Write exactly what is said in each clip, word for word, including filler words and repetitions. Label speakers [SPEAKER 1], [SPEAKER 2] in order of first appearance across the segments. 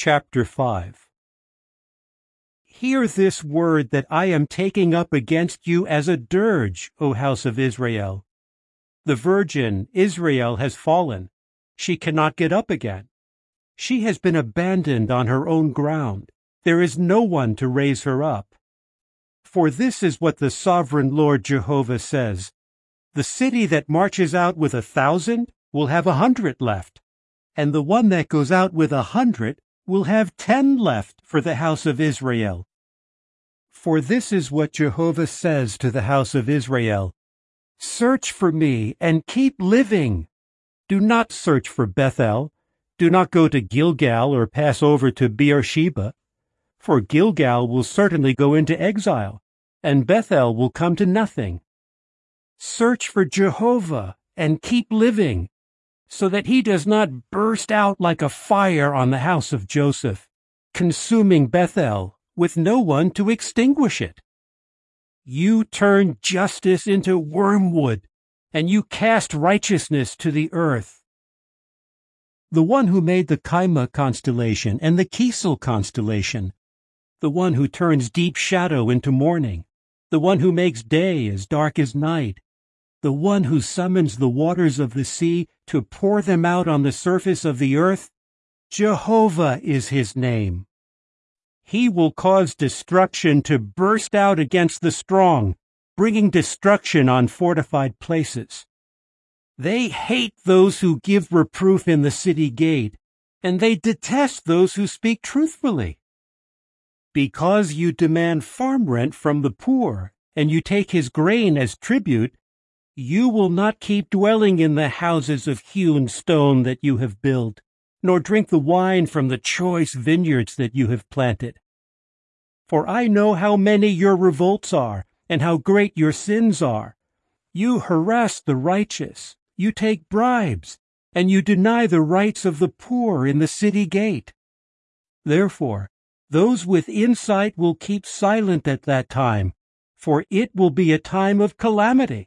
[SPEAKER 1] Chapter five. Hear this word that I am taking up against you as a dirge, O house of Israel. The virgin, Israel, has fallen. She cannot get up again. She has been abandoned on her own ground. There is no one to raise her up. For this is what the sovereign Lord Jehovah says: the city that marches out with a thousand will have a hundred left, and the one that goes out with a hundred will have ten left for the house of Israel. For this is what Jehovah says to the house of Israel: search for me and keep living. Do not search for Bethel. Do not go to Gilgal or pass over to Beersheba. For Gilgal will certainly go into exile, and Bethel will come to nothing. Search for Jehovah and keep living, so that he does not burst out like a fire on the house of Joseph, consuming Bethel with no one to extinguish it. You turn justice into wormwood, and you cast righteousness to the earth. The one who made the Kaima constellation and the Kisel constellation, the one who turns deep shadow into morning, the one who makes day as dark as night, the one who summons the waters of the sea to pour them out on the surface of the earth, Jehovah is his name. He will cause destruction to burst out against the strong, bringing destruction on fortified places. They hate those who give reproof in the city gate, and they detest those who speak truthfully. Because you demand farm rent from the poor, and you take his grain as tribute, you will not keep dwelling in the houses of hewn stone that you have built, nor drink the wine from the choice vineyards that you have planted. For I know how many your revolts are, and how great your sins are. You harass the righteous, you take bribes, and you deny the rights of the poor in the city gate. Therefore, those with insight will keep silent at that time, for it will be a time of calamity.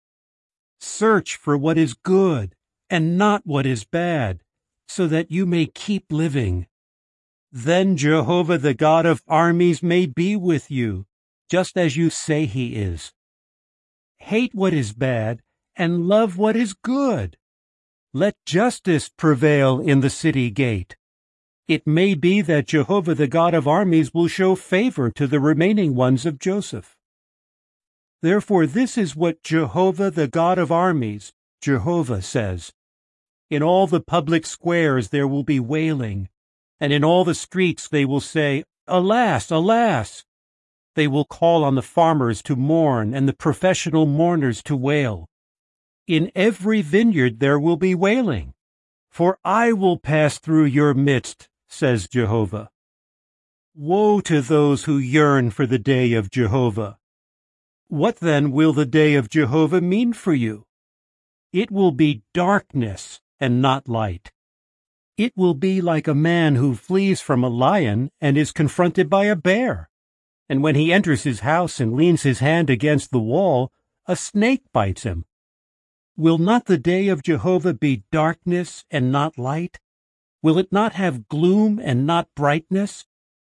[SPEAKER 1] Search for what is good and not what is bad, so that you may keep living. Then Jehovah the God of armies may be with you, just as you say he is. Hate what is bad and love what is good. Let justice prevail in the city gate. It may be that Jehovah the God of armies will show favor to the remaining ones of Joseph. Therefore this is what Jehovah the God of armies, Jehovah, says: in all the public squares there will be wailing, and in all the streets they will say, Alas, alas! They will call on the farmers to mourn and the professional mourners to wail. In every vineyard there will be wailing, for I will pass through your midst, says Jehovah. Woe to those who yearn for the day of Jehovah! What then will the day of Jehovah mean for you? It will be darkness and not light. It will be like a man who flees from a lion and is confronted by a bear. And when he enters his house and leans his hand against the wall, a snake bites him. Will not the day of Jehovah be darkness and not light? Will it not have gloom and not brightness?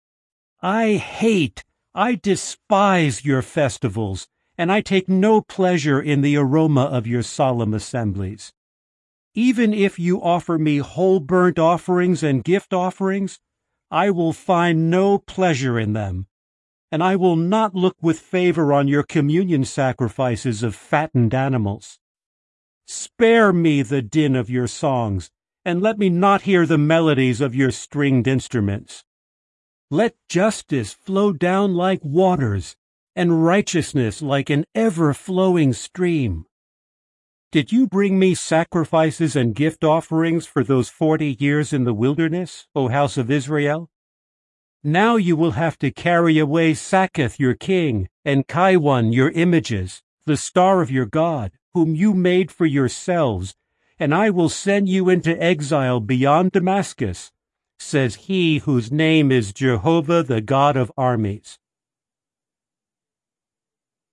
[SPEAKER 1] I hate I despise your festivals, and I take no pleasure in the aroma of your solemn assemblies. Even if you offer me whole burnt offerings and gift offerings, I will find no pleasure in them, and I will not look with favor on your communion sacrifices of fattened animals. Spare me the din of your songs, and let me not hear the melodies of your stringed instruments. Let justice flow down like waters, and righteousness like an ever-flowing stream. Did you bring me sacrifices and gift offerings for those forty years in the wilderness, O house of Israel? Now you will have to carry away Saketh your king, and Kaiwan your images, the star of your God, whom you made for yourselves, and I will send you into exile beyond Damascus, says he whose name is Jehovah the God of armies.